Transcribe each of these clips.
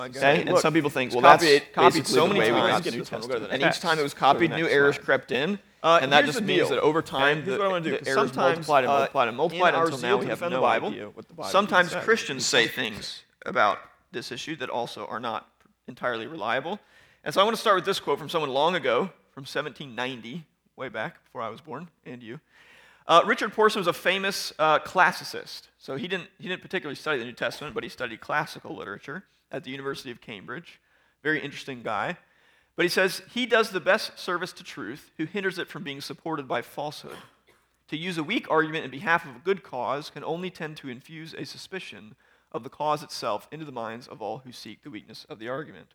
Okay? And some people think, well, that's that's copied so many way we times, got the New Testament. and each time it was copied, new errors crept in, and that Here's just the means deal. that over time, Here's what I wanna do, the 'cause errors sometimes, multiplied and multiplied and multiplied in our until zeal now to we have defend no the Bible, idea what the Bible sometimes says. Christians say things about this issue that also are not entirely reliable. And so I want to start with this quote from someone long ago, from 1790, way back before I was born, and you. Richard Porson was a famous classicist. So he didn't particularly study the New Testament, but he studied classical literature at the University of Cambridge. Very interesting guy. But he says, he does the best service to truth who hinders it from being supported by falsehood. To use a weak argument in behalf of a good cause can only tend to infuse a suspicion of the cause itself into the minds of all who seek the weakness of the argument.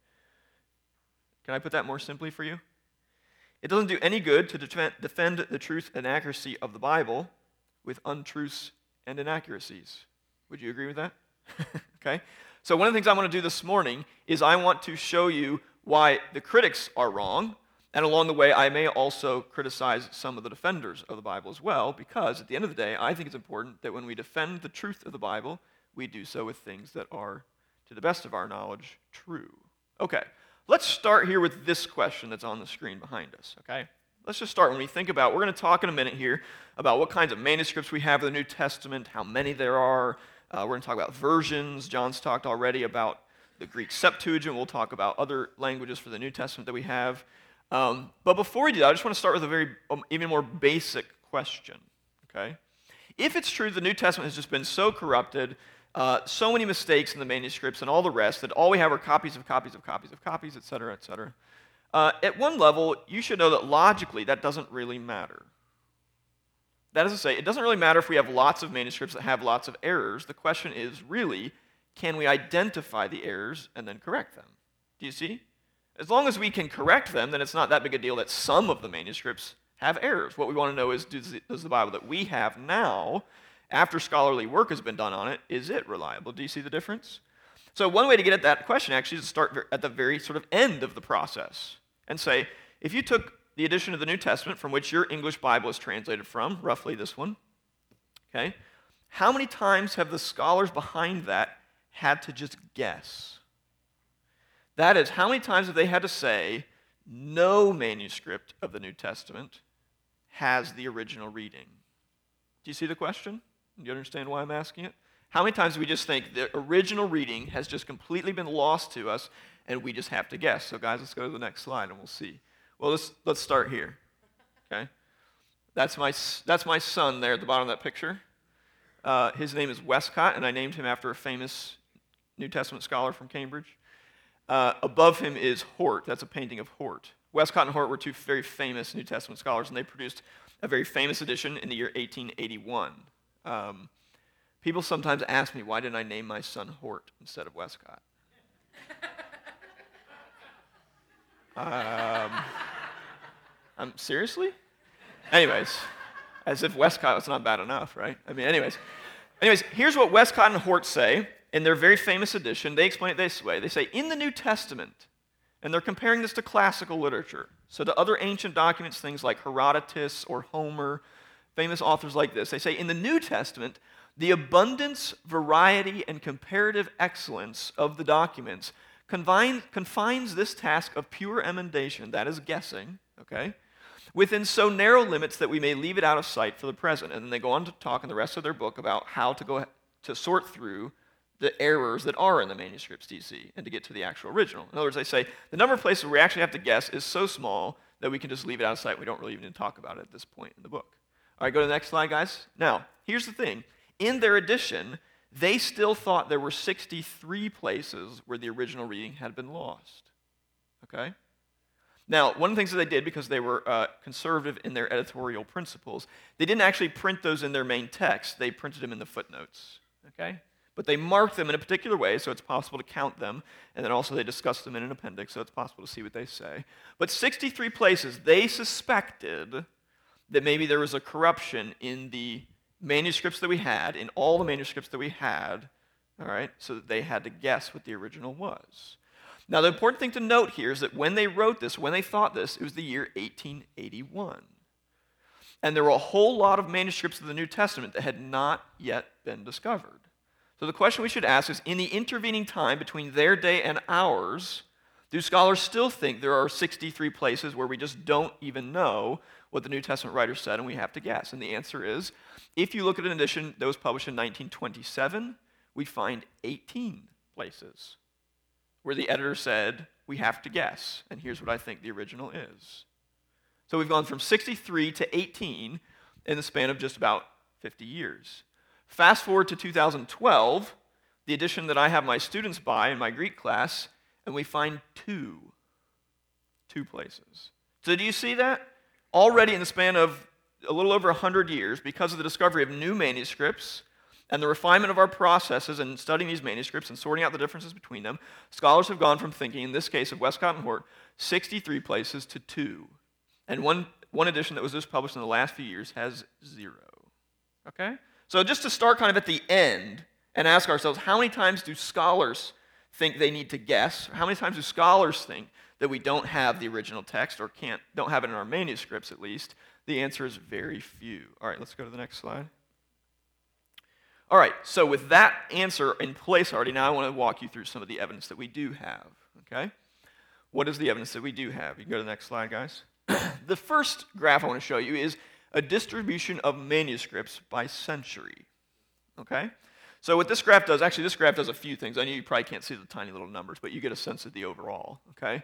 Can I put that more simply for you? It doesn't do any good to defend the truth and accuracy of the Bible with untruths and inaccuracies. Would you agree with that? Okay. So one of the things I want to do this morning is I want to show you why the critics are wrong, and along the way I may also criticize some of the defenders of the Bible as well, because at the end of the day, I think it's important that when we defend the truth of the Bible, we do so with things that are, to the best of our knowledge, true. Okay. Let's start here with this question that's on the screen behind us, okay? Let's just start when we think about, we're going to talk in a minute here about what kinds of manuscripts we have in the New Testament, how many there are. We're going to talk about versions. John's talked already about the Greek Septuagint. We'll talk about other languages for the New Testament that we have. But before we do that, I just want to start with a very, even more basic question, okay? If it's true the New Testament has just been so corrupted, so many mistakes in the manuscripts and all the rest that all we have are copies of copies of copies of copies, et cetera, et cetera. At one level, you should know that logically that doesn't really matter. That is to say, it doesn't really matter if we have lots of manuscripts that have lots of errors. The question is really, can we identify the errors and then correct them? Do you see? As long as we can correct them, then it's not that big a deal that some of the manuscripts have errors. What we want to know is, does the Bible that we have now, after scholarly work has been done on it, is it reliable? Do you see the difference? So one way to get at that question actually is to start at the very sort of end of the process and say, if you took the edition of the New Testament from which your English Bible is translated from, roughly this one, okay, how many times have the scholars behind that had to just guess? That is, how many times have they had to say, no manuscript of the New Testament has the original reading? Do you see the question? Do you understand why I'm asking it? How many times do we just think the original reading has just completely been lost to us and we just have to guess? So guys, let's go to the next slide and we'll see. Well, let's start here, okay? That's my son there at the bottom of that picture. His name is Westcott, and I named him after a famous New Testament scholar from Cambridge. Above him is Hort. That's a painting of Hort. Westcott and Hort were two very famous New Testament scholars, and they produced a very famous edition in the year 1881. People sometimes ask me, why didn't I name my son Hort instead of Westcott? Seriously? Anyways, as if Westcott was not bad enough, right? I mean, anyways, here's what Westcott and Hort say in their very famous edition. They explain it this way. They say, in the New Testament, and they're comparing this to classical literature, so to other ancient documents, things like Herodotus or Homer, famous authors like this, they say, in the New Testament, the abundance, variety, and comparative excellence of the documents confines this task of pure emendation, that is guessing, okay, within so narrow limits that we may leave it out of sight for the present. And then they go on to talk in the rest of their book about how to go to sort through the errors that are in the manuscripts, DC, and to get to the actual original. In other words, they say the number of places where we actually have to guess is so small that we can just leave it out of sight. We don't really even need to talk about it at this point in the book. All right, go to the next slide, guys. Now, here's the thing. In their edition, they still thought there were 63 places where the original reading had been lost. Okay? Now, one of the things that they did, because they were conservative in their editorial principles, they didn't actually print those in their main text. They printed them in the footnotes. Okay? But they marked them in a particular way, so it's possible to count them, and then also they discussed them in an appendix, so it's possible to see what they say. But 63 places, they suspected that maybe there was a corruption in the manuscripts that we had, in all the manuscripts that we had, all right, so that they had to guess what the original was. Now, the important thing to note here is that when they wrote this, when they thought this, it was the year 1881. And there were a whole lot of manuscripts of the New Testament that had not yet been discovered. So the question we should ask is, in the intervening time between their day and ours, do scholars still think there are 63 places where we just don't even know what the New Testament writer said and we have to guess? And the answer is, if you look at an edition that was published in 1927, we find 18 places where the editor said, we have to guess, and here's what I think the original is. So we've gone from 63 to 18 in the span of just about 50 years. Fast forward to 2012, the edition that I have my students buy in my Greek class, and we find two places. So do you see that? Already in the span of a little over 100 years, because of the discovery of new manuscripts and the refinement of our processes in studying these manuscripts and sorting out the differences between them, scholars have gone from thinking, in this case of Westcott and Hort, 63 places to 2. And one edition that was just published in the last few years has 0. Okay? So just to start kind of at the end and ask ourselves, how many times do scholars think they need to guess? How many times do scholars think that we don't have the original text or don't have it in our manuscripts at least? The answer is very few. All right, let's go to the next slide. All right, so with that answer in place already, now I want to walk you through some of the evidence that we do have, okay? What is the evidence that we do have? You can go to the next slide, guys. The first graph I want to show you is a distribution of manuscripts by century, okay? So what this graph does, actually this graph does a few things. I know you probably can't see the tiny little numbers, but you get a sense of the overall, okay?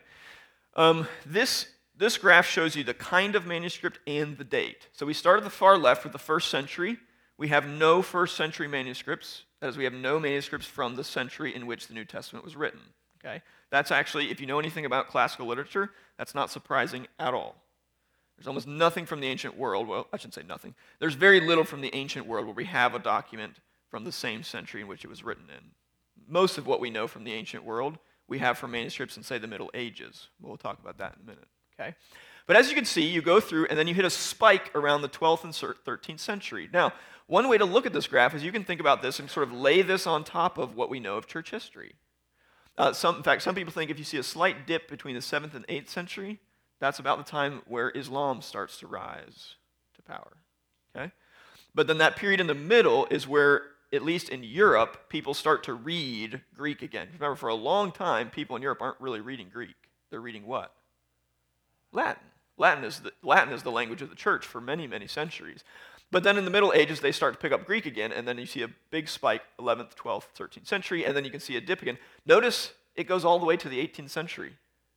This graph shows you the kind of manuscript and the date. So we start at the far left with the first century. We have no first century manuscripts, that is, we have no manuscripts from the century in which the New Testament was written, okay? That's actually, if you know anything about classical literature, that's not surprising at all. There's almost nothing from the ancient world, well, I shouldn't say nothing. There's very little from the ancient world where we have a document from the same century in which it was written in. Most of what we know from the ancient world, we have from manuscripts in, say, the Middle Ages. We'll talk about that in a minute, okay? But as you can see, you go through and then you hit a spike around the 12th and 13th century. Now, one way to look at this graph is you can think about this and sort of lay this on top of what we know of church history. In fact, some people think if you see a slight dip between the 7th and 8th century, that's about the time where Islam starts to rise to power, okay? But then that period in the middle is where, at least in Europe, people start to read Greek again. Remember, for a long time, people in Europe aren't really reading Greek. They're reading what? Latin. Latin is the language of the church for many, many centuries. But then in the Middle Ages, they start to pick up Greek again, and then you see a big spike, 11th, 12th, 13th century, and then you can see a dip again. Notice it goes all the way to the 18th century.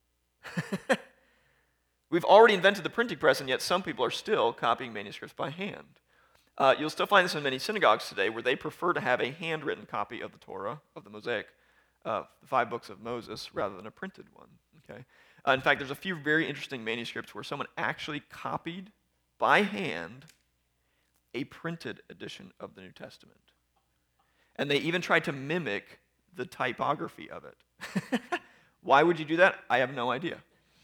We've already invented the printing press, and yet some people are still copying manuscripts by hand. You'll still find this in many synagogues today, where they prefer to have a handwritten copy of the Torah, of the Mosaic, the 5 books of Moses, rather than a printed one. Okay. In fact, there's a few very interesting manuscripts where someone actually copied by hand a printed edition of the New Testament. And they even tried to mimic the typography of it. Why would you do that? I have no idea.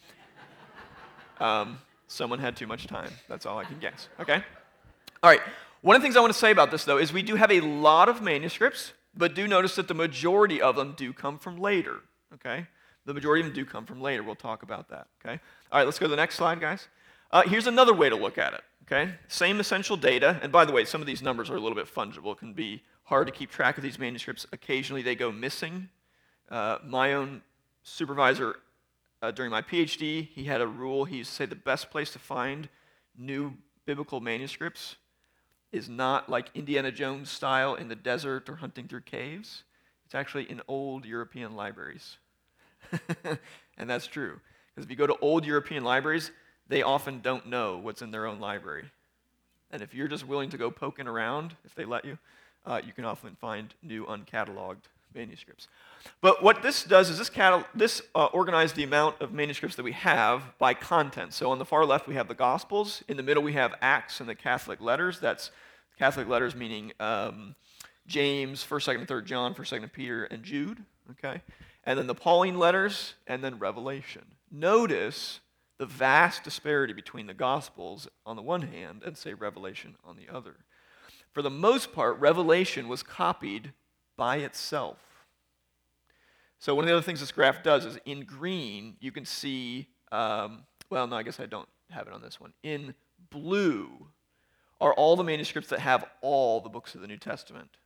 Someone had too much time. That's all I can guess. Okay? All right. One of the things I want to say about this, though, is we do have a lot of manuscripts, but do notice that the majority of them do come from later. Okay? The majority of them do come from later. We'll talk about that. Okay? All right, let's go to the next slide, guys. Here's another way to look at it. Okay? Same essential data. And by the way, some of these numbers are a little bit fungible. It can be hard to keep track of these manuscripts. Occasionally they go missing. My own supervisor during my PhD, he had a rule. He used to say the best place to find new biblical manuscripts is not like Indiana Jones style in the desert or hunting through caves. It's actually in old European libraries. And that's true. Because if you go to old European libraries, they often don't know what's in their own library. And if you're just willing to go poking around, if they let you, you can often find new uncatalogued manuscripts. But what this does is this organizes the amount of manuscripts that we have by content. So on the far left, we have the Gospels. In the middle, we have Acts and the Catholic letters. That's Catholic letters meaning James, 1st, 2nd, and 3rd John, 1st, 2nd, Peter, and Jude. Okay? And then the Pauline letters, and then Revelation. Notice the vast disparity between the Gospels on the one hand and, say, Revelation on the other. For the most part, Revelation was copied by itself. So one of the other things this graph does is in green, you can see, well, no, I guess I don't have it on this one. In blue are all the manuscripts that have all the books of the New Testament.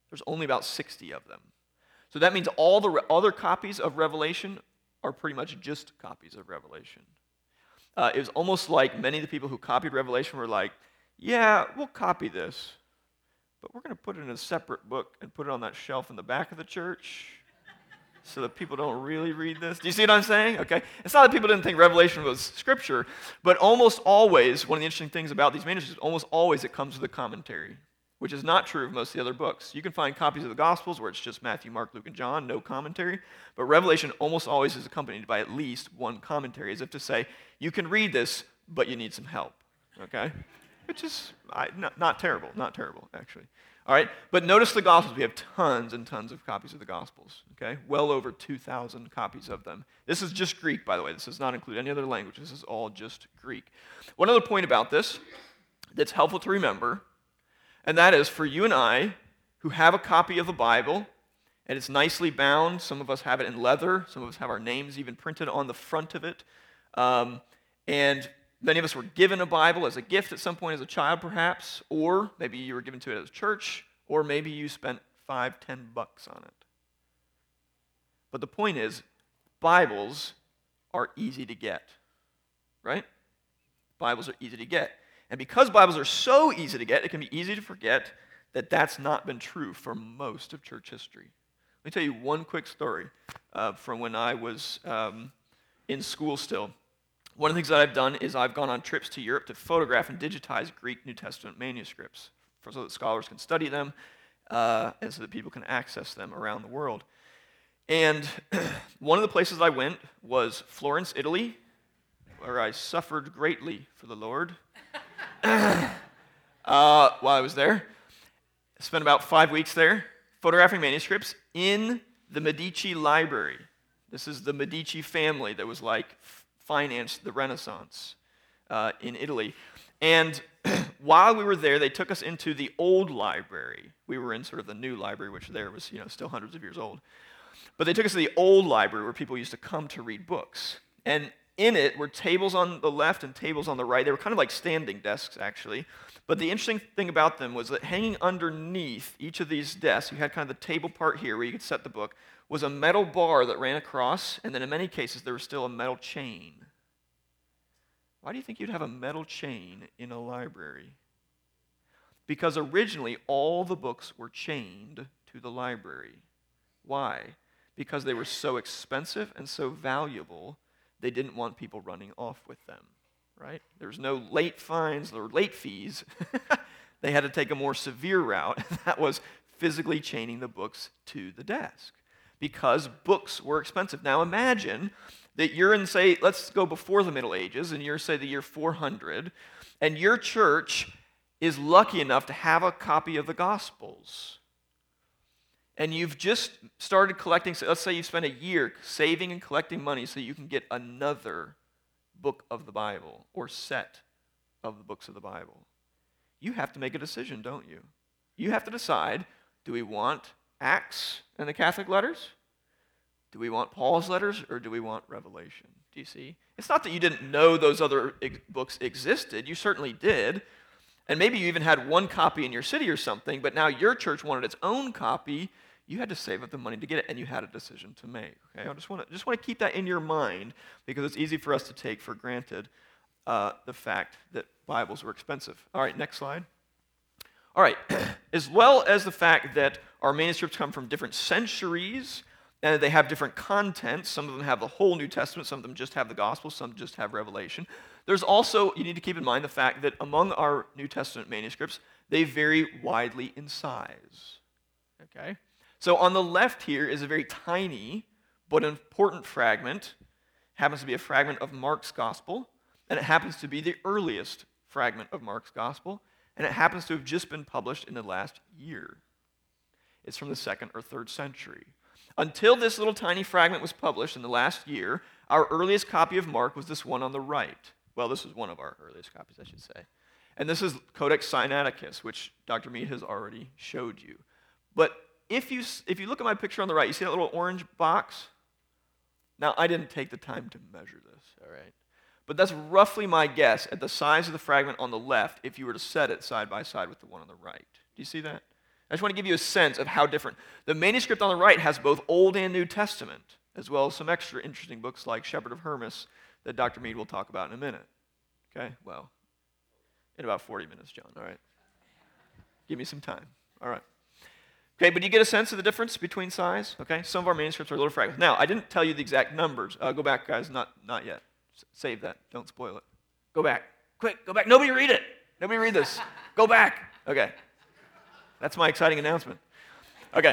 There's only about 60 of them. So that means all the other copies of Revelation are pretty much just copies of Revelation. It was almost like many of the people who copied Revelation were like, yeah, we'll copy this, but we're going to put it in a separate book and put it on that shelf in the back of the church so that people don't really read this. Do you see what I'm saying? Okay. It's not that people didn't think Revelation was scripture, but almost always, one of the interesting things about these manuscripts, almost always it comes with a commentary, which is not true of most of the other books. You can find copies of the Gospels where it's just Matthew, Mark, Luke, and John, no commentary, but Revelation almost always is accompanied by at least one commentary, as if to say, you can read this, but you need some help, okay? Which is not terrible, actually. All right, but notice the Gospels. We have tons and tons of copies of the Gospels, okay? Well over 2,000 copies of them. This is just Greek, by the way. This does not include any other language. This is all just Greek. One other point about this that's helpful to remember, and that is for you and I who have a copy of the Bible, and it's nicely bound. Some of us have it in leather. Some of us have our names even printed on the front of it. And many of us were given a Bible as a gift at some point as a child, perhaps, or maybe you were given to it as a church, or maybe you spent $5, $10 on it. But the point is, Bibles are easy to get, right? Bibles are easy to get. And because Bibles are so easy to get, it can be easy to forget that that's not been true for most of church history. Let me tell you one quick story from when I was in school still. One of the things that I've done is I've gone on trips to Europe to photograph and digitize Greek New Testament manuscripts so that scholars can study them and so that people can access them around the world. And one of the places I went was Florence, Italy, where I suffered greatly for the Lord while I was there. I spent about 5 weeks there photographing manuscripts in the Medici Library. This is the Medici family that was like financed the Renaissance in Italy. And while we were there, they took us into the old library. We were in sort of the new library, which there was, still hundreds of years old. But they took us to the old library where people used to come to read books. And in it were tables on the left and tables on the right. They were kind of like standing desks, actually. But the interesting thing about them was that hanging underneath each of these desks, you had kind of the table part here where you could set the book, was a metal bar that ran across, and then in many cases there was still a metal chain. Why do you think you'd have a metal chain in a library? Because originally all the books were chained to the library. Why? Because they were so expensive and so valuable, they didn't want people running off with them, right? There's no late fines or late fees. They had to take a more severe route. That was physically chaining the books to the desk because books were expensive. Now imagine that you're in, say, let's go before the Middle Ages, and you're, say, the year 400, and your church is lucky enough to have a copy of the Gospels. And you've just started collecting, so let's say you spent a year saving and collecting money so you can get another book of the Bible or set of the books of the Bible. You have to make a decision, don't you? You have to decide, do we want Acts and the Catholic letters? Do we want Paul's letters, or do we want Revelation? Do you see? It's not that you didn't know those other books existed. You certainly did. And maybe you even had one copy in your city or something, but now your church wanted its own copy. You had to save up the money to get it, and you had a decision to make. Okay? I just want to keep that in your mind because it's easy for us to take for granted the fact that Bibles were expensive. All right, next slide. All right, as well as the fact that our manuscripts come from different centuries, and they have different content. Some of them have the whole New Testament. Some of them just have the Gospel. Some just have Revelation. There's also, you need to keep in mind the fact that among our New Testament manuscripts, they vary widely in size. Okay? So on the left here is a very tiny but important fragment. It happens to be a fragment of Mark's Gospel, and it happens to be the earliest fragment of Mark's Gospel, and it happens to have just been published in the last year. It's from the 2nd or 3rd century. Until this little tiny fragment was published in the last year, our earliest copy of Mark was this one on the right. Well, this is one of our earliest copies, I should say. And this is Codex Sinaiticus, which Dr. Mead has already showed you. But if you look at my picture on the right, you see that little orange box? Now, I didn't take the time to measure this, all right? But that's roughly my guess at the size of the fragment on the left if you were to set it side by side with the one on the right. Do you see that? I just want to give you a sense of how different. The manuscript on the right has both Old and New Testament, as well as some extra interesting books like Shepherd of Hermas that Dr. Mead will talk about in a minute. Okay, well, in about 40 minutes, John, all right? Give me some time, all right. Okay, but you get a sense of the difference between size? Okay, some of our manuscripts are a little fragmented. Now, I didn't tell you the exact numbers. Go back, guys, not yet. Save that, don't spoil it. Go back, quick, go back. Nobody read it. Nobody read this. Go back. Okay, that's my exciting announcement. Okay,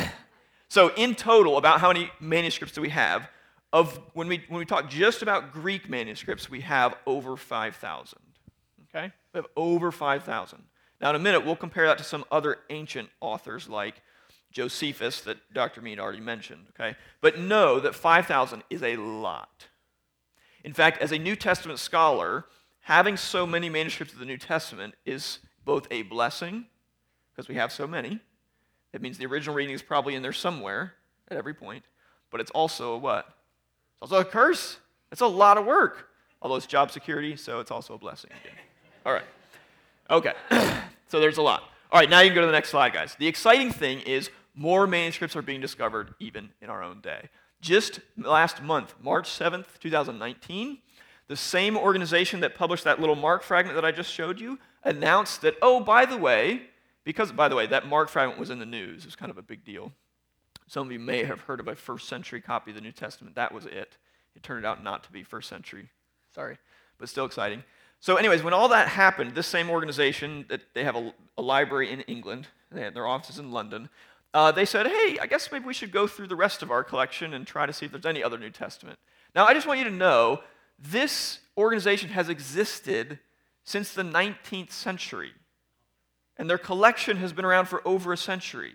so in total, about how many manuscripts do we have? When we talk just about Greek manuscripts, we have over 5,000. Okay, we have over 5,000. Now, in a minute, we'll compare that to some other ancient authors like Josephus that Dr. Mead already mentioned, okay? But know that 5,000 is a lot. In fact, as a New Testament scholar, having so many manuscripts of the New Testament is both a blessing, because we have so many. It means the original reading is probably in there somewhere at every point, but it's also a what? It's also a curse. It's a lot of work, although it's job security, so it's also a blessing again. All right. Okay, so there's a lot. All right, now you can go to the next slide, guys. The exciting thing is more manuscripts are being discovered even in our own day. Just last month, March 7th, 2019, the same organization that published that little Mark fragment that I just showed you announced that, oh, by the way, that Mark fragment was in the news. It was kind of a big deal. Some of you may have heard of a first century copy of the New Testament. That was it. It turned out not to be first century. Sorry, but still exciting. So anyways, when all that happened, this same organization, that they have a library in England, they had their offices in London, they said, hey, I guess maybe we should go through the rest of our collection and try to see if there's any other New Testament. Now, I just want you to know, this organization has existed since the 19th century, and their collection has been around for over a century.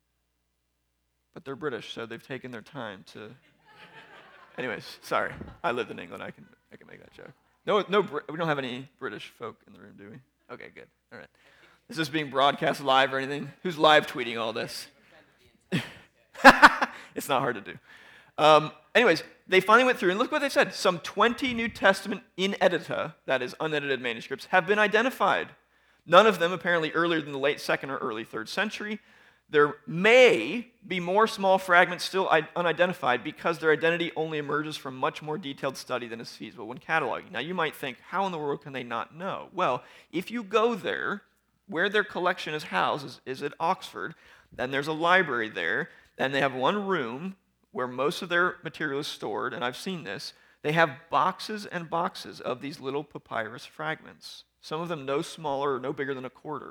But they're British, so they've taken their time to... Anyways, sorry, I lived in England, I can make that joke. No, we don't have any British folk in the room, do we? Okay, good. All right. Is this being broadcast live or anything? Who's live tweeting all this? It's not hard to do. Anyways, they finally went through, and look what they said. Some 20 New Testament inedita, that is unedited manuscripts, have been identified. None of them apparently earlier than the late 2nd or early 3rd century. There may be more small fragments still unidentified because their identity only emerges from much more detailed study than is feasible when cataloging. Now, you might think, how in the world can they not know? Well, if you go there, where their collection is housed is at Oxford, and there's a library there, and they have one room where most of their material is stored, and I've seen this. They have boxes and boxes of these little papyrus fragments, some of them no smaller or no bigger than a quarter.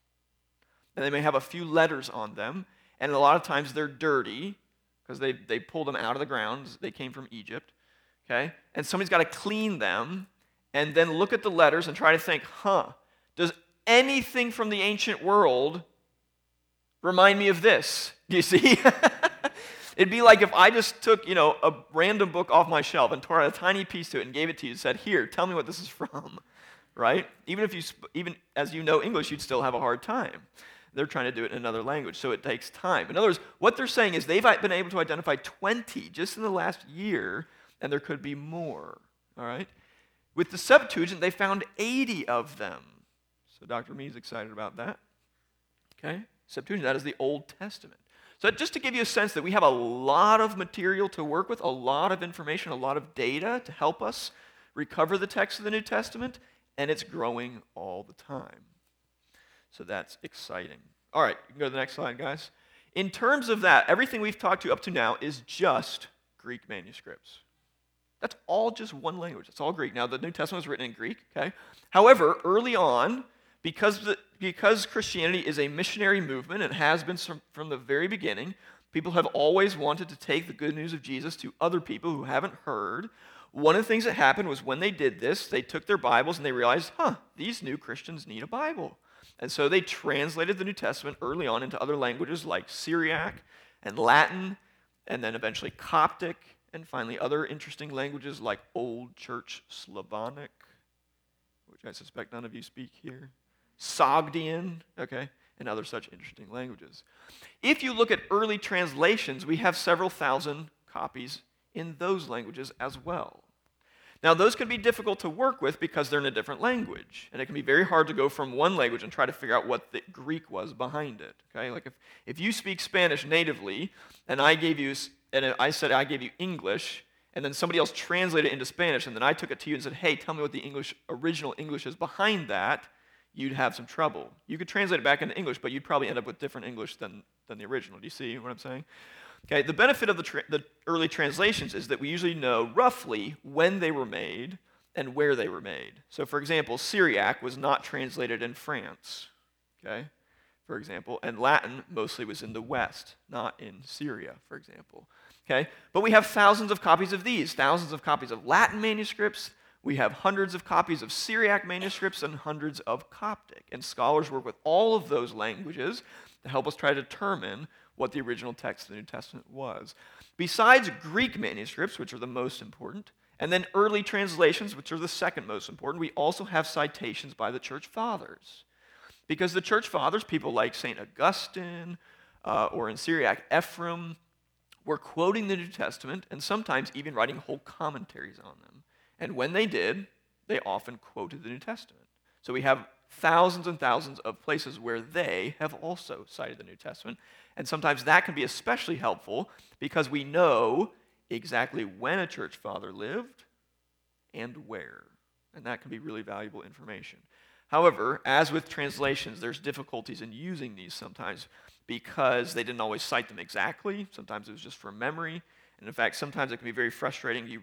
And they may have a few letters on them, and a lot of times they're dirty because they pulled them out of the ground. They came from Egypt, okay? And somebody's got to clean them and then look at the letters and try to think, does anything from the ancient world remind me of this? Do you see? It'd be like if I just took, a random book off my shelf and tore out a tiny piece to it and gave it to you and said, here, tell me what this is from, right? Even as you know English, you'd still have a hard time. They're trying to do it in another language, so it takes time. In other words, what they're saying is they've been able to identify 20 just in the last year, and there could be more, all right? With the Septuagint, they found 80 of them. So Dr. Mead's excited about that, okay? Septuagint, that is the Old Testament. So just to give you a sense that we have a lot of material to work with, a lot of information, a lot of data to help us recover the text of the New Testament, and it's growing all the time. So that's exciting. All right, you can go to the next slide, guys. In terms of that, everything we've talked to up to now is just Greek manuscripts. That's all just one language. It's all Greek. Now, the New Testament was written in Greek, okay? However, early on, because Christianity is a missionary movement and has been from the very beginning, people have always wanted to take the good news of Jesus to other people who haven't heard. One of the things that happened was when they did this, they took their Bibles and they realized, these new Christians need a Bible. And so they translated the New Testament early on into other languages like Syriac and Latin, and then eventually Coptic, and finally other interesting languages like Old Church Slavonic, which I suspect none of you speak here, Sogdian, okay, and other such interesting languages. If you look at early translations, we have several thousand copies in those languages as well. Now, those can be difficult to work with because they're in a different language, and it can be very hard to go from one language and try to figure out what the Greek was behind it. Okay, like if you speak Spanish natively, and I said I gave you English, and then somebody else translated it into Spanish, and then I took it to you and said, hey, tell me what the original English is behind that, you'd have some trouble. You could translate it back into English, but you'd probably end up with different English than the original. Do you see what I'm saying? Okay, the benefit of the early translations is that we usually know roughly when they were made and where they were made. So, for example, Syriac was not translated in France, okay, for example, and Latin mostly was in the West, not in Syria, for example. Okay, but we have thousands of copies of these, thousands of copies of Latin manuscripts. We have hundreds of copies of Syriac manuscripts and hundreds of Coptic. And scholars work with all of those languages to help us try to determine what the original text of the New Testament was. Besides Greek manuscripts, which are the most important, and then early translations, which are the second most important, we also have citations by the church fathers. Because the church fathers, people like St. Augustine, or in Syriac, Ephraim, were quoting the New Testament and sometimes even writing whole commentaries on them. And when they did, they often quoted the New Testament. So we have thousands and thousands of places where they have also cited the New Testament. And sometimes that can be especially helpful because we know exactly when a church father lived and where. And that can be really valuable information. However, as with translations, there's difficulties in using these sometimes because they didn't always cite them exactly. Sometimes it was just from memory. And in fact, sometimes it can be very frustrating. You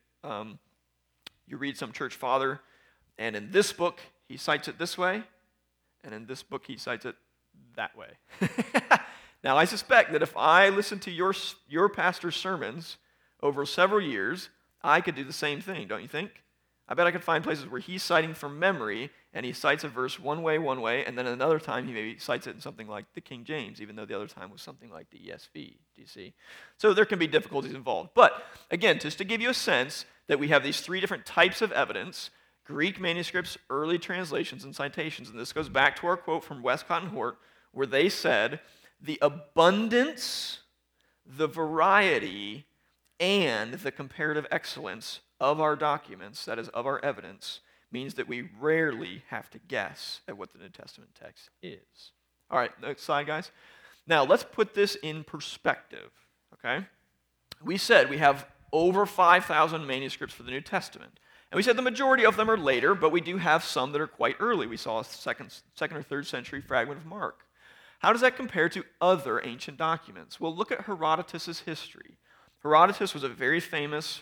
read some church father, and in this book, he cites it this way, and in this book, he cites it that way. Now, I suspect that if I listened to your pastor's sermons over several years, I could do the same thing, don't you think? I bet I could find places where he's citing from memory, and he cites a verse one way, and then another time he maybe cites it in something like the King James, even though the other time was something like the ESV. Do you see? So there can be difficulties involved. But, again, just to give you a sense that we have these three different types of evidence: Greek manuscripts, early translations, and citations. And this goes back to our quote from Westcott and Hort, where they said, the abundance, the variety, and the comparative excellence of our documents, that is, of our evidence, means that we rarely have to guess at what the New Testament text is. All right, next slide, guys. Now, let's put this in perspective, okay? We said we have over 5,000 manuscripts for the New Testament. And we said the majority of them are later, but we do have some that are quite early. We saw a second or third century fragment of Mark. How does that compare to other ancient documents? Well, look at Herodotus' history. Herodotus was a very famous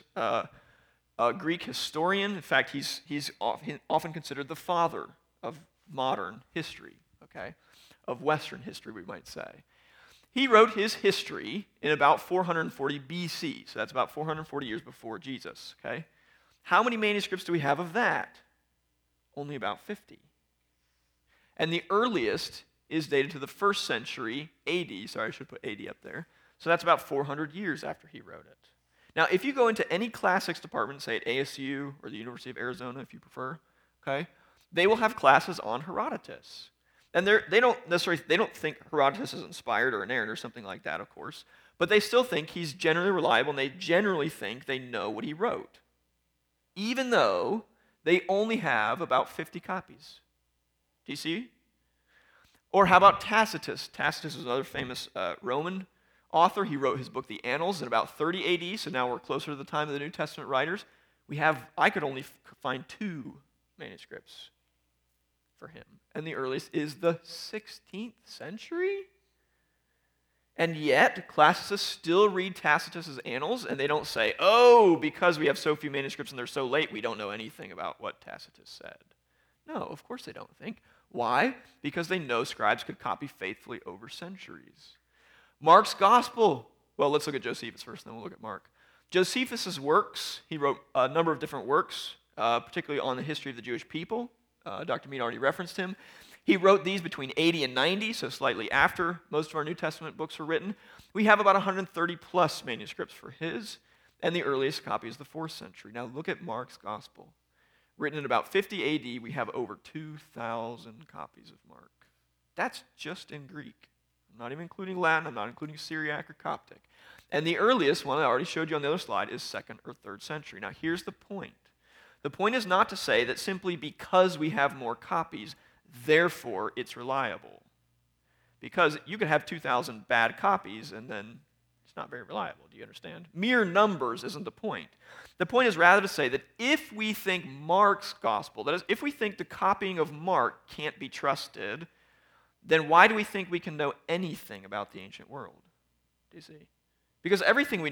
Greek historian. In fact, he's often considered the father of modern history, okay? Of Western history, we might say. He wrote his history in about 440 BC, so that's about 440 years before Jesus, okay? How many manuscripts do we have of that? Only about 50. And the earliest is dated to the 1st century AD. Sorry, I should put AD up there. So that's about 400 years after he wrote it. Now, if you go into any classics department, say at ASU or the University of Arizona, if you prefer, okay, they will have classes on Herodotus. And they don't think Herodotus is inspired or inerrant or something like that, of course, but they still think he's generally reliable, and they generally think they know what he wrote, even though they only have about 50 copies. Do you see? Or how about Tacitus? Tacitus is another famous Roman author. He wrote his book, The Annals, in about 30 AD, so now we're closer to the time of the New Testament writers. I could only find 2 manuscripts for him. And the earliest is the 16th century? And yet, classicists still read Tacitus' Annals, and they don't say, oh, because we have so few manuscripts and they're so late, we don't know anything about what Tacitus said. No, of course they don't think. Why? Because they know scribes could copy faithfully over centuries. Mark's gospel. Well, let's look at Josephus first, then we'll look at Mark. Josephus' works, he wrote a number of different works, particularly on the history of the Jewish people. Dr. Mead already referenced him. He wrote these between 80 and 90, so slightly after most of our New Testament books were written. We have about 130 plus manuscripts for his, and the earliest copy is the 4th century. Now look at Mark's gospel. Written in about 50 AD, we have over 2,000 copies of Mark. That's just in Greek. I'm not even including Latin. I'm not including Syriac or Coptic. And the earliest one I already showed you on the other slide is 2nd or 3rd century. Now here's the point. The point is not to say that simply because we have more copies, therefore it's reliable. Because you could have 2,000 bad copies and then it's not very reliable. Do you understand? Mere numbers isn't the point. The point is rather to say that if we think Mark's gospel, that is, if we think the copying of Mark can't be trusted, then why do we think we can know anything about the ancient world? Do you see? Because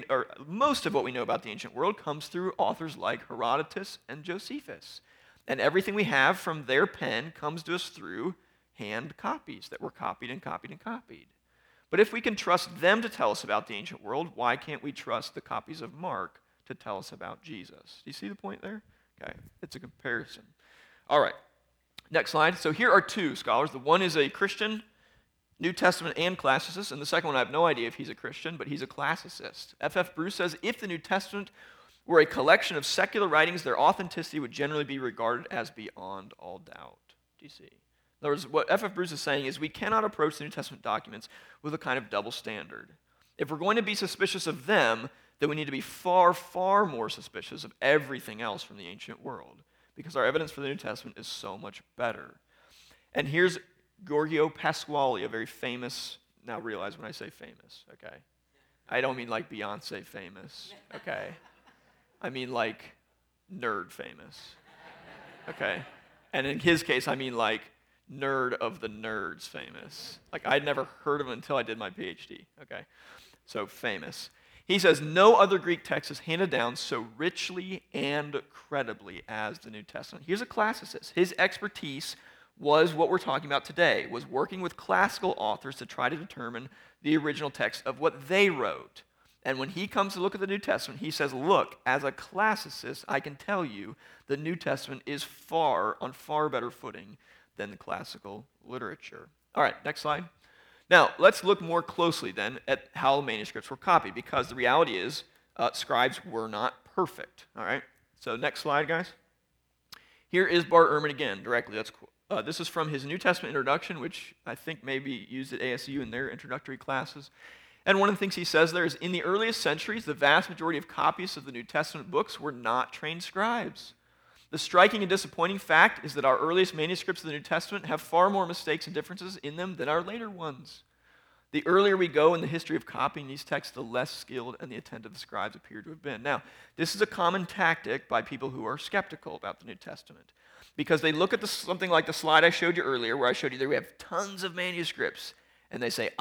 most of what we know about the ancient world comes through authors like Herodotus and Josephus. And everything we have from their pen comes to us through hand copies that were copied and copied and copied. But if we can trust them to tell us about the ancient world, why can't we trust the copies of Mark to tell us about Jesus? Do you see the point there? Okay, it's a comparison. All right, next slide. So here are two scholars. The one is a Christian, New Testament and classicist, and the second one I have no idea if he's a Christian, but he's a classicist. F.F. Bruce says, if the New Testament were a collection of secular writings, their authenticity would generally be regarded as beyond all doubt. Do you see? In other words, what F.F. Bruce is saying is we cannot approach the New Testament documents with a kind of double standard. If we're going to be suspicious of them, then we need to be far, far more suspicious of everything else from the ancient world, because our evidence for the New Testament is so much better. And here's Giorgio Pasquale, a very famous, now realize when I say famous, okay? I don't mean like Beyonce famous, okay? I mean like nerd famous, okay? And in his case, I mean like nerd of the nerds famous. Like I'd never heard of him until I did my PhD, okay? So famous. He says, no other Greek text is handed down so richly and credibly as the New Testament. Here's a classicist. His expertise was what we're talking about today, was working with classical authors to try to determine the original text of what they wrote. And when he comes to look at the New Testament, he says, look, as a classicist, I can tell you the New Testament is on far better footing than the classical literature. All right, next slide. Now, let's look more closely then at how the manuscripts were copied, because the reality is scribes were not perfect. All right, so next slide, guys. Here is Bart Ehrman again, directly. That's cool. This is from his New Testament introduction, which I think may be used at ASU in their introductory classes. And one of the things he says there is, in the earliest centuries, the vast majority of copies of the New Testament books were not trained scribes. The striking and disappointing fact is that our earliest manuscripts of the New Testament have far more mistakes and differences in them than our later ones. The earlier we go in the history of copying these texts, the less skilled and the attentive the scribes appear to have been. Now, this is a common tactic by people who are skeptical about the New Testament, because they look at something like the slide I showed you earlier, where I showed you that we have tons of manuscripts, and they say,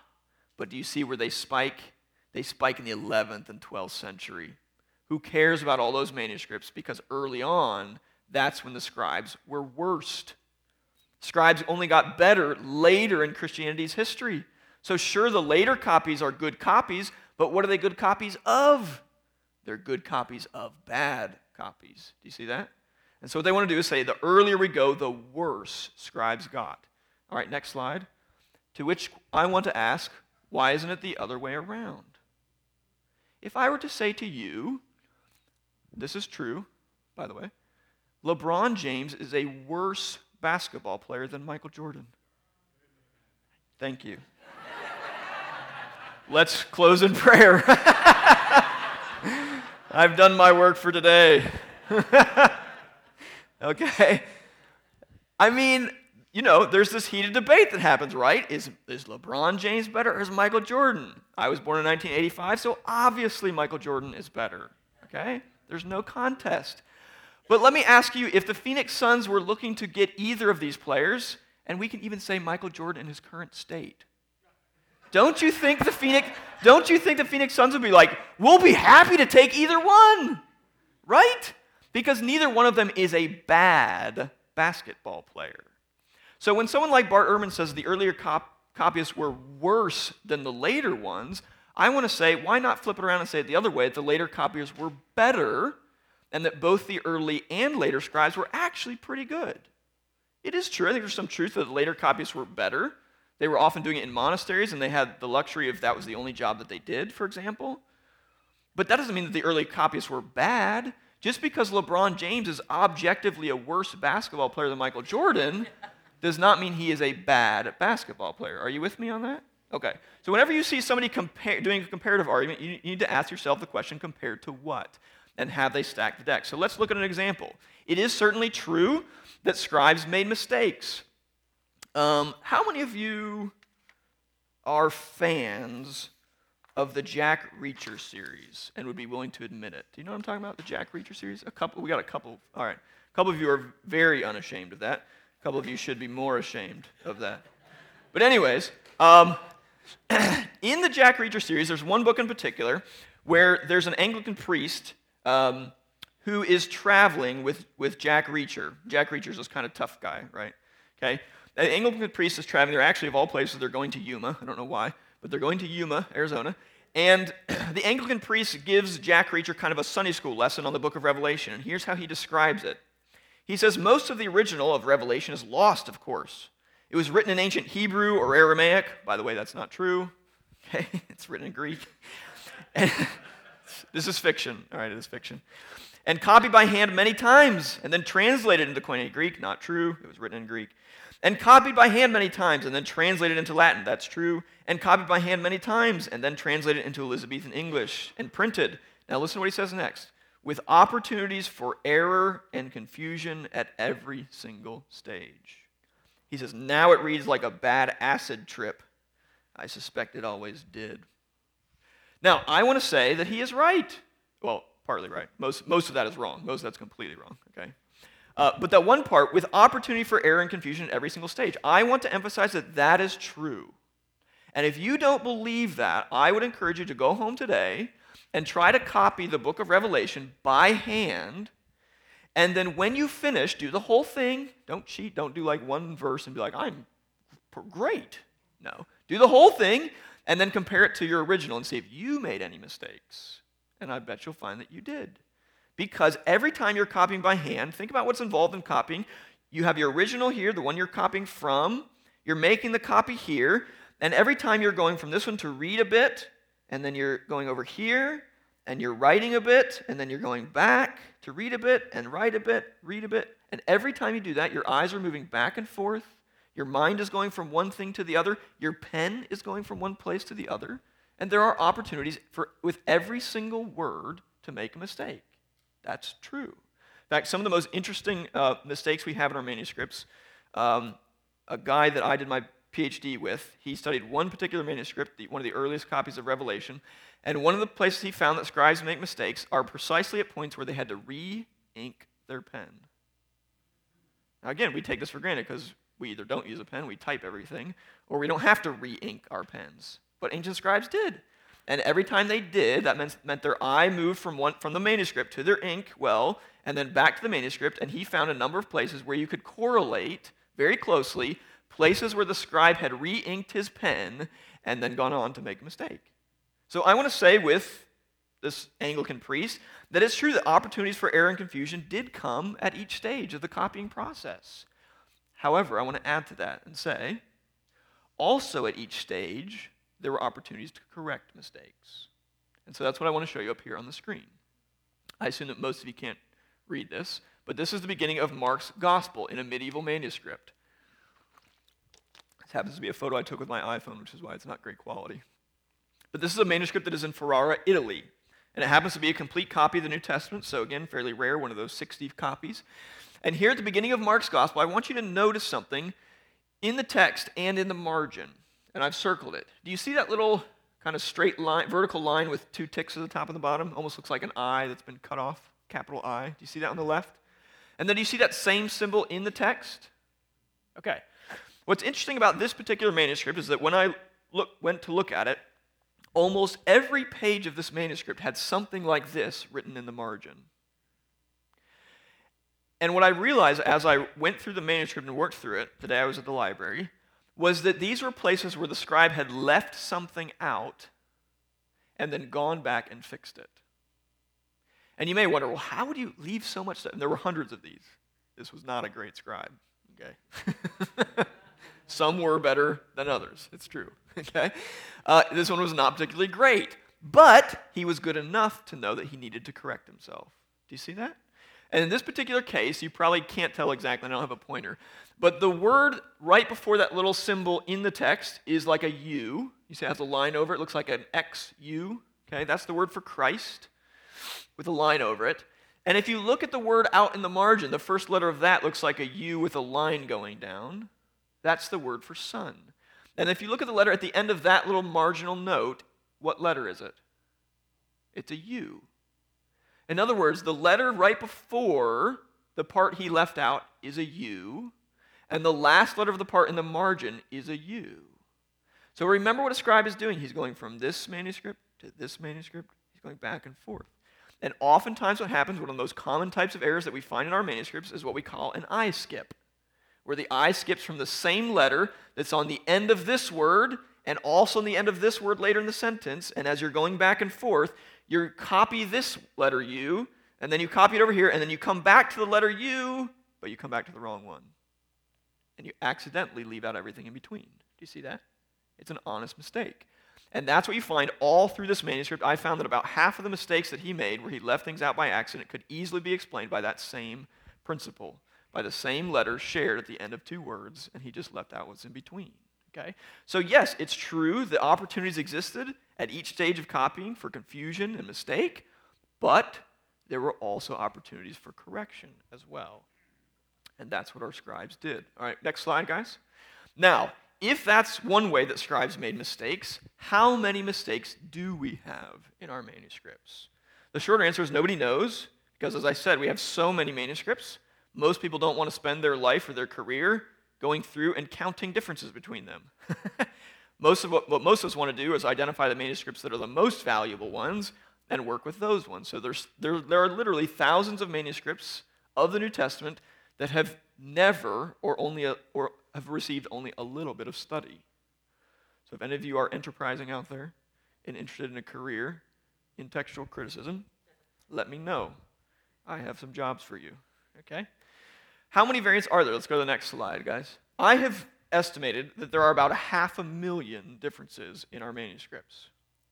but do you see where they spike? They spike in the 11th and 12th century. Who cares about all those manuscripts? Because early on, that's when the scribes were worst. Scribes only got better later in Christianity's history. So sure, the later copies are good copies, but what are they good copies of? They're good copies of bad copies. Do you see that? And so what they want to do is say, the earlier we go, the worse scribes got. All right, next slide. To which I want to ask, why isn't it the other way around? If I were to say to you, this is true, by the way, LeBron James is a worse basketball player than Michael Jordan. Thank you. Let's close in prayer. I've done my work for today. Okay? I mean, there's this heated debate that happens, right? Is LeBron James better or is Michael Jordan? I was born in 1985, so obviously Michael Jordan is better, okay? There's no contest. But let me ask you, if the Phoenix Suns were looking to get either of these players, and we can even say Michael Jordan in his current state, don't you think the Phoenix Suns would be like, we'll be happy to take either one, right? Because neither one of them is a bad basketball player. So when someone like Bart Ehrman says the earlier copyists were worse than the later ones, I want to say, why not flip it around and say it the other way, that the later copyists were better, and that both the early and later scribes were actually pretty good. It is true, I think there's some truth that the later copyists were better. They were often doing it in monasteries, and they had the luxury of that was the only job that they did, for example. But that doesn't mean that the early copyists were bad. Just because LeBron James is objectively a worse basketball player than Michael Jordan does not mean he is a bad basketball player. Are you with me on that? Okay. So whenever you see somebody doing a comparative argument, you need to ask yourself the question, compared to what? and have they stacked the deck? So let's look at an example. It is certainly true that scribes made mistakes. How many of you are fans of the Jack Reacher series and would be willing to admit it? Do you know what I'm talking about, the Jack Reacher series? We got a couple. All right. A couple of you are very unashamed of that. A couple of you should be more ashamed of that. But anyways, in the Jack Reacher series, there's one book in particular where there's an Anglican priest who is traveling with Jack Reacher. Jack Reacher's this kind of tough guy, right? Okay. The Anglican priest is traveling. They're actually, of all places, they're going to Yuma. I don't know why, but they're going to Yuma, Arizona. And the Anglican priest gives Jack Reacher kind of a Sunday school lesson on the book of Revelation. And here's how he describes it. He says, most of the original of Revelation is lost, of course. It was written in ancient Hebrew or Aramaic. By the way, that's not true. Okay, it's written in Greek. And this is fiction. All right, it is fiction. And copied by hand many times, and then translated into Koine Greek. Not true. It was written in Greek. And copied by hand many times, and then translated into Latin. That's true. And copied by hand many times, and then translated into Elizabethan English and printed. Now listen to what he says next. With opportunities for error and confusion at every single stage. He says, now it reads like a bad acid trip. I suspect it always did. Now, I want to say that he is right. Well, partly right. Most of that is wrong. Most of that's completely wrong, okay? But that one part, with opportunity for error and confusion at every single stage, I want to emphasize that that is true. And if you don't believe that, I would encourage you to go home today and try to copy the book of Revelation by hand, and then when you finish, do the whole thing. Don't cheat. Don't do like one verse and be like, I'm great. No. Do the whole thing, and then compare it to your original and see if you made any mistakes. And I bet you'll find that you did. Because every time you're copying by hand, think about what's involved in copying. You have your original here, the one you're copying from. You're making the copy here. And every time you're going from this one to read a bit, and then you're going over here, and you're writing a bit, and then you're going back to read a bit, and write a bit, read a bit. And every time you do that, your eyes are moving back and forth. Your mind is going from one thing to the other. Your pen is going from one place to the other. And there are opportunities with every single word to make a mistake. That's true. In fact, some of the most interesting mistakes we have in our manuscripts, a guy that I did my PhD with, he studied one particular manuscript, one of the earliest copies of Revelation, and one of the places he found that scribes make mistakes are precisely at points where they had to re-ink their pen. Now again, we take this for granted because we either don't use a pen, we type everything, or we don't have to re-ink our pens. But ancient scribes did. And every time they did, that meant their eye moved from the manuscript to their ink well, and then back to the manuscript, and he found a number of places where you could correlate very closely places where the scribe had re-inked his pen and then gone on to make a mistake. So I want to say with this Anglican priest that it's true that opportunities for error and confusion did come at each stage of the copying process. However, I want to add to that and say, also at each stage, there were opportunities to correct mistakes. And so that's what I want to show you up here on the screen. I assume that most of you can't read this, but this is the beginning of Mark's Gospel in a medieval manuscript. This happens to be a photo I took with my iPhone, which is why it's not great quality. But this is a manuscript that is in Ferrara, Italy. And it happens to be a complete copy of the New Testament, so again, fairly rare, one of those 60 copies. And here at the beginning of Mark's Gospel, I want you to notice something in the text and in the margin. And I've circled it. Do you see that little kind of straight line, vertical line with two ticks at the top and the bottom? Almost looks like an I that's been cut off, capital I. Do you see that on the left? And then do you see that same symbol in the text? Okay. What's interesting about this particular manuscript is that when I went to look at it, almost every page of this manuscript had something like this written in the margin. And what I realized as I went through the manuscript and worked through it, the day I was at the library, was that these were places where the scribe had left something out and then gone back and fixed it. And you may wonder, well, how would you leave so much stuff? And there were hundreds of these. This was not a great scribe, okay? Some were better than others, it's true, okay? This one was not particularly great, but he was good enough to know that he needed to correct himself. Do you see that? And in this particular case, you probably can't tell exactly, I don't have a pointer, but the word right before that little symbol in the text is like a U. You see it has a line over it, looks like an XU, okay? That's the word for Christ. with a line over it. And if you look at the word out in the margin, the first letter of that looks like a U with a line going down. That's the word for son. And if you look at the letter at the end of that little marginal note, what letter is it? It's a U. In other words, the letter right before the part he left out is a U, and the last letter of the part in the margin is a U. So remember what a scribe is doing. He's going from this manuscript to this manuscript. He's going back and forth. And oftentimes what happens, one of those common types of errors that we find in our manuscripts is what we call an I skip, where the I skips from the same letter that's on the end of this word and also on the end of this word later in the sentence, and as you're going back and forth, you copy this letter U, and then you copy it over here, and then you come back to the letter U, but you come back to the wrong one. And you accidentally leave out everything in between. Do you see that? It's an honest mistake. And that's what you find all through this manuscript. I found that about half of the mistakes that he made, where he left things out by accident, could easily be explained by that same principle, by the same letter shared at the end of two words, and he just left out what's in between. Okay? So yes, it's true that opportunities existed at each stage of copying for confusion and mistake, but there were also opportunities for correction as well. And that's what our scribes did. All right, next slide, guys. Now, if that's one way that scribes made mistakes, how many mistakes do we have in our manuscripts? The short answer is nobody knows, because as I said, we have so many manuscripts. Most people don't want to spend their life or their career going through and counting differences between them. What most of us want to do is identify the manuscripts that are the most valuable ones and work with those ones. So there are literally thousands of manuscripts of the New Testament that have never or have received only a little bit of study. So if any of you are enterprising out there and interested in a career in textual criticism, let me know. I have some jobs for you. Okay? How many variants are there? Let's go to the next slide, guys. I have estimated that there are about 500,000 differences in our manuscripts.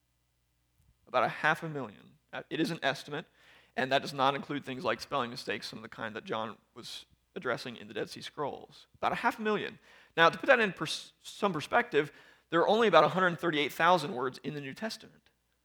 About 500,000. It is an estimate, and that does not include things like spelling mistakes, some of the kind that John was addressing in the Dead Sea Scrolls. About 500,000. Now, to put that in some perspective, there are only about 138,000 words in the New Testament.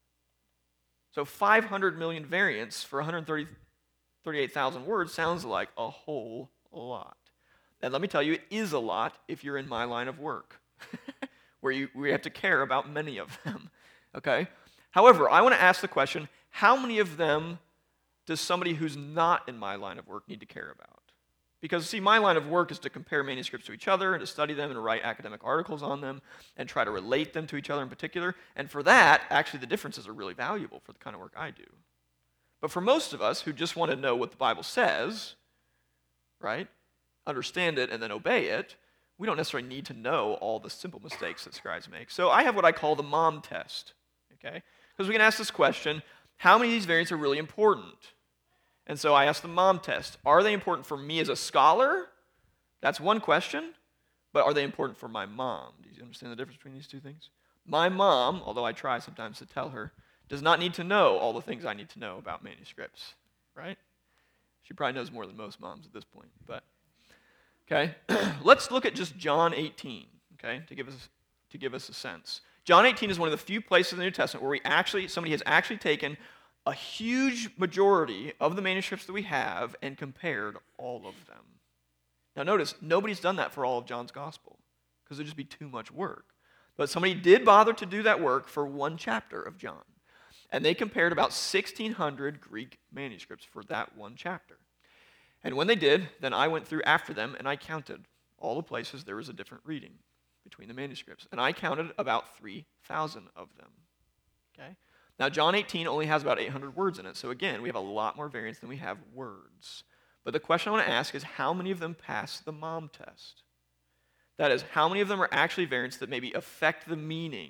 So 500 million variants for 138,000 words sounds like a whole lot. And let me tell you, it is a lot if you're in my line of work, where we have to care about many of them. Okay? However, I want to ask the question, how many of them does somebody who's not in my line of work need to care about? Because, see, my line of work is to compare manuscripts to each other and to study them and to write academic articles on them and try to relate them to each other in particular. And for that, actually, the differences are really valuable for the kind of work I do. But for most of us who just want to know what the Bible says, right, understand it and then obey it, we don't necessarily need to know all the simple mistakes that scribes make. So I have what I call the mom test, okay? Because we can ask this question, how many of these variants are really important? And so I ask the mom test. Are they important for me as a scholar? That's one question. But are they important for my mom? Do you understand the difference between these two things? My mom, although I try sometimes to tell her, does not need to know all the things I need to know about manuscripts, right? She probably knows more than most moms at this point. But okay, let's look at just John 18, okay, to give us a sense. John 18 is one of the few places in the New Testament where somebody has actually taken a huge majority of the manuscripts that we have and compared all of them. Now notice, nobody's done that for all of John's gospel, because it would just be too much work. But somebody did bother to do that work for one chapter of John. And they compared about 1,600 Greek manuscripts for that one chapter. And when they did, then I went through after them and I counted all the places there was a different reading between the manuscripts. And I counted about 3,000 of them. Okay? Now, John 18 only has about 800 words in it, so again, we have a lot more variants than we have words. But the question I want to ask is, how many of them pass the mom test? That is, how many of them are actually variants that maybe affect the meaning?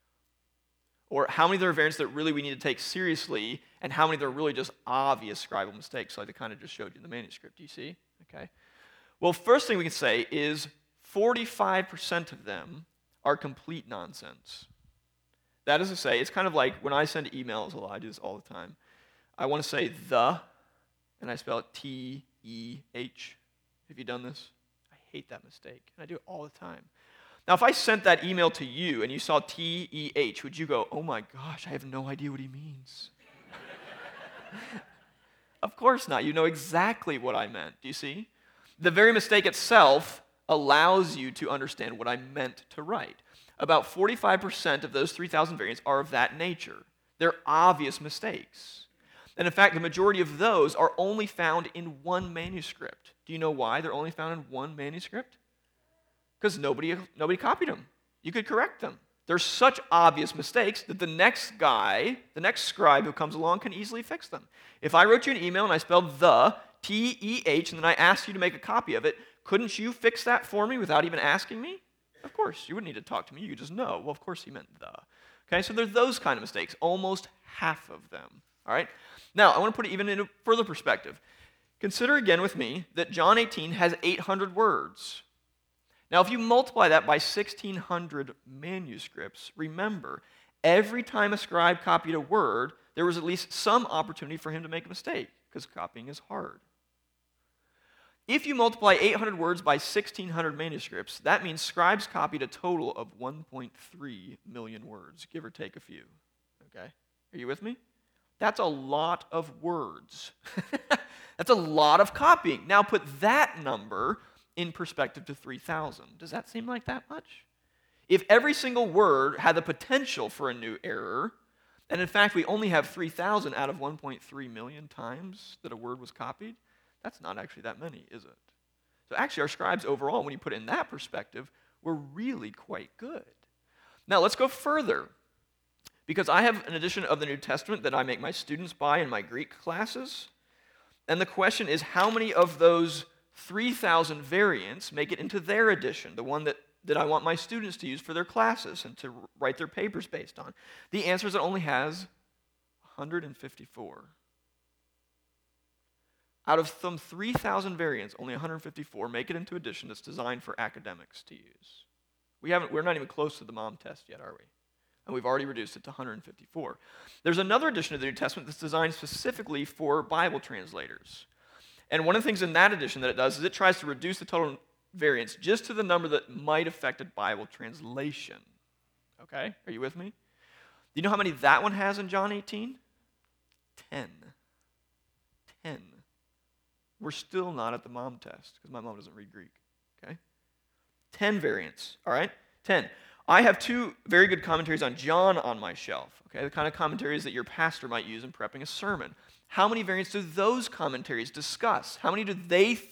Or how many of them are variants that really we need to take seriously, and how many of them are really just obvious scribal mistakes, like I kind of just showed you in the manuscript, do you see? Okay. Well, first thing we can say is 45% of them are complete nonsense. That is to say, it's kind of like when I send emails a lot, I do this all the time. I want to say the, and I spell it T-E-H. Have you done this? I hate that mistake, and I do it all the time. Now, if I sent that email to you and you saw T-E-H, would you go, oh my gosh, I have no idea what he means? Of course not. You know exactly what I meant. Do you see? The very mistake itself allows you to understand what I meant to write. About 45% of those 3,000 variants are of that nature. They're obvious mistakes. And in fact, the majority of those are only found in one manuscript. Do you know why they're only found in one manuscript? Because nobody copied them. You could correct them. They're such obvious mistakes that the next scribe who comes along can easily fix them. If I wrote you an email and I spelled the, T-E-H, and then I asked you to make a copy of it, couldn't you fix that for me without even asking me? Of course, you wouldn't need to talk to me. You could just know. Well, of course he meant the. Okay, so there's those kind of mistakes, almost half of them. All right? Now, I want to put it even into further perspective. Consider again with me that John 18 has 800 words. Now, if you multiply that by 1,600 manuscripts, remember, every time a scribe copied a word, there was at least some opportunity for him to make a mistake, because copying is hard. If you multiply 800 words by 1,600 manuscripts, that means scribes copied a total of 1.3 million words, give or take a few. Okay? Are you with me? That's a lot of words. That's a lot of copying. Now put that number in perspective to 3,000. Does that seem like that much? If every single word had the potential for a new error, and in fact we only have 3,000 out of 1.3 million times that a word was copied, that's not actually that many, is it? So actually our scribes overall, when you put it in that perspective, were really quite good. Now let's go further, because I have an edition of the New Testament that I make my students buy in my Greek classes, and the question is, how many of those 3,000 variants make it into their edition, the one that I want my students to use for their classes and to write their papers based on? The answer is it only has 154. Out of some 3,000 variants, only 154 make it into an edition that's designed for academics to use. We're not even close to the mom test yet, are we? And we've already reduced it to 154. There's another edition of the New Testament that's designed specifically for Bible translators. And one of the things in that edition that it does is it tries to reduce the total variants just to the number that might affect a Bible translation. Okay? Are you with me? Do you know how many that one has in John 18? 10. 10. We're still not at the mom test because my mom doesn't read Greek. Okay? 10 variants. All right? 10. I have 2 very good commentaries on John on my shelf. Okay? The kind of commentaries that your pastor might use in prepping a sermon. How many variants do those commentaries discuss? How many do they